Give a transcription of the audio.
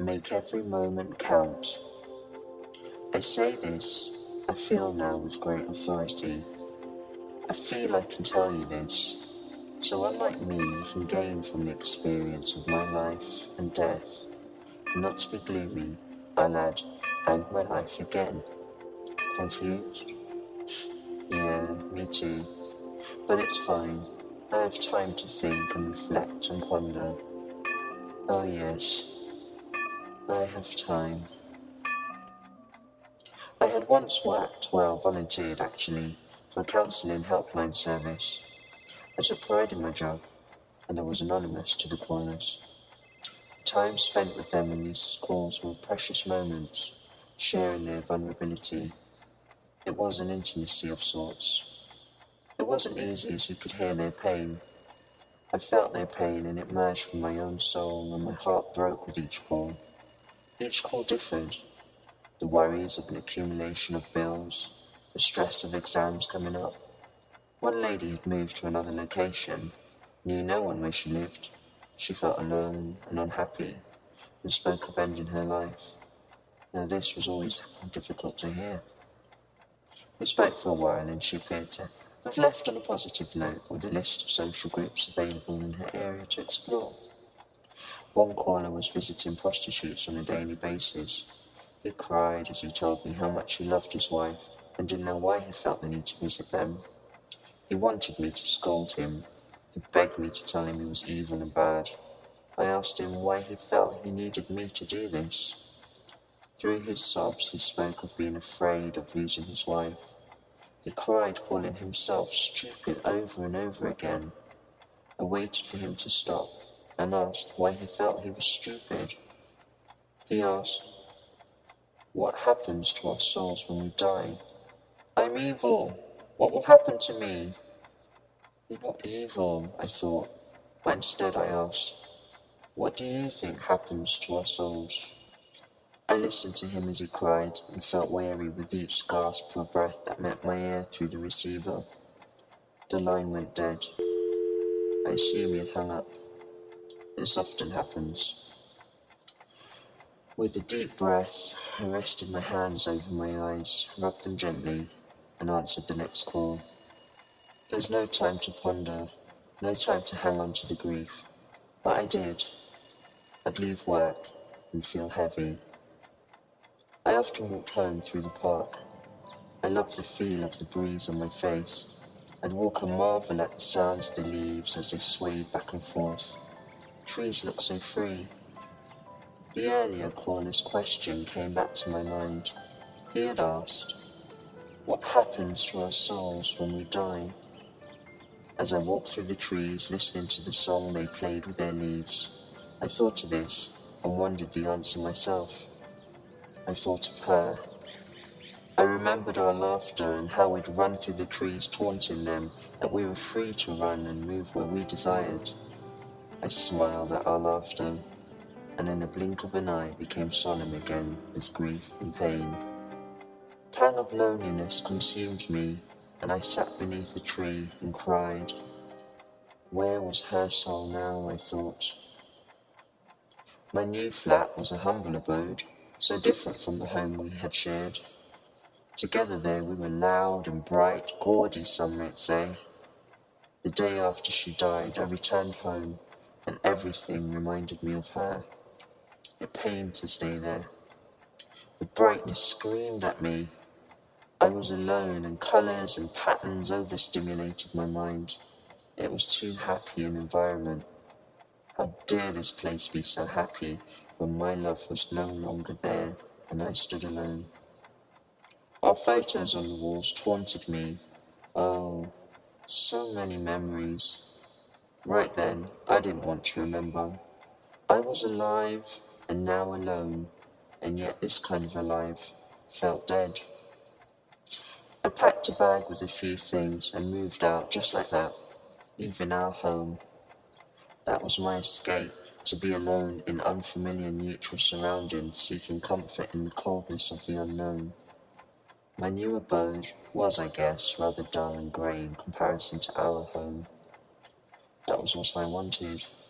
Make every moment count. I say this, I feel now with great authority. I feel I can tell you this, so unlike me, you can gain from the experience of my life and death. Not to be gloomy, I'll add, and my life again. Confused? Yeah, me too. But it's fine. I have time to think and reflect and ponder. Oh yes, I have time. I had once volunteered actually, for a counselling helpline service. I took pride in my job, and I was anonymous to the callers. The time spent with them in these calls were precious moments, sharing their vulnerability. It was an intimacy of sorts. It wasn't easy as you could hear their pain. I felt their pain and it emerged from my own soul and my heart broke with each call. Each call differed. The worries of an accumulation of bills, the stress of exams coming up. One lady had moved to another location, knew no one where she lived. She felt alone and unhappy and spoke of ending her life. Now this was always difficult to hear. We spoke for a while and she appeared to have left on a positive note with a list of social groups available in her area to explore. One caller was visiting prostitutes on a daily basis. He cried as he told me how much he loved his wife and didn't know why he felt the need to visit them. He wanted me to scold him. He begged me to tell him he was evil and bad. I asked him why he felt he needed me to do this. Through his sobs, he spoke of being afraid of losing his wife. He cried, calling himself stupid over and over again. I waited for him to stop and asked why he felt he was stupid. He asked, "What happens to our souls when we die?" "I'm evil. What will happen to me?" "You're not evil," I thought, but instead I asked, "What do you think happens to our souls?" I listened to him as he cried and felt weary with each gasp for breath that met my ear through the receiver. The line went dead. I assume he had hung up. This often happens. With a deep breath, I rested my hands over my eyes, rubbed them gently, and answered the next call. There's no time to ponder, no time to hang on to the grief. But I did. I'd leave work and feel heavy. I often walked home through the park. I loved the feel of the breeze on my face. I'd walk and marvel at the sounds of the leaves as they swayed back and forth. Trees looked so free. The earlier caller's question came back to my mind. He had asked, "What happens to our souls when we die?" As I walked through the trees, listening to the song they played with their leaves, I thought of this and wondered the answer myself. I thought of her. I remembered our laughter and how we'd run through the trees taunting them, that we were free to run and move where we desired. I smiled at our laughter, and in a blink of an eye became solemn again with grief and pain. A pang of loneliness consumed me, and I sat beneath the tree and cried. Where was her soul now, I thought. My new flat was a humble abode, so different from the home we had shared. Together there we were loud and bright, gaudy some might say. The day after she died I returned home, and everything reminded me of her. It pained to stay there. The brightness screamed at me. I was alone, and colours and patterns overstimulated my mind. It was too happy an environment. How dare this place be so happy when my love was no longer there and I stood alone. Our photos on the walls taunted me. Oh, so many memories. Right then, I didn't want to remember. I was alive and now alone, and yet this kind of alive felt dead. I packed a bag with a few things and moved out just like that, leaving our home. That was my escape, to be alone in unfamiliar neutral surroundings, seeking comfort in the coldness of the unknown. My new abode was, I guess, rather dull and grey in comparison to our home. That was what I wanted.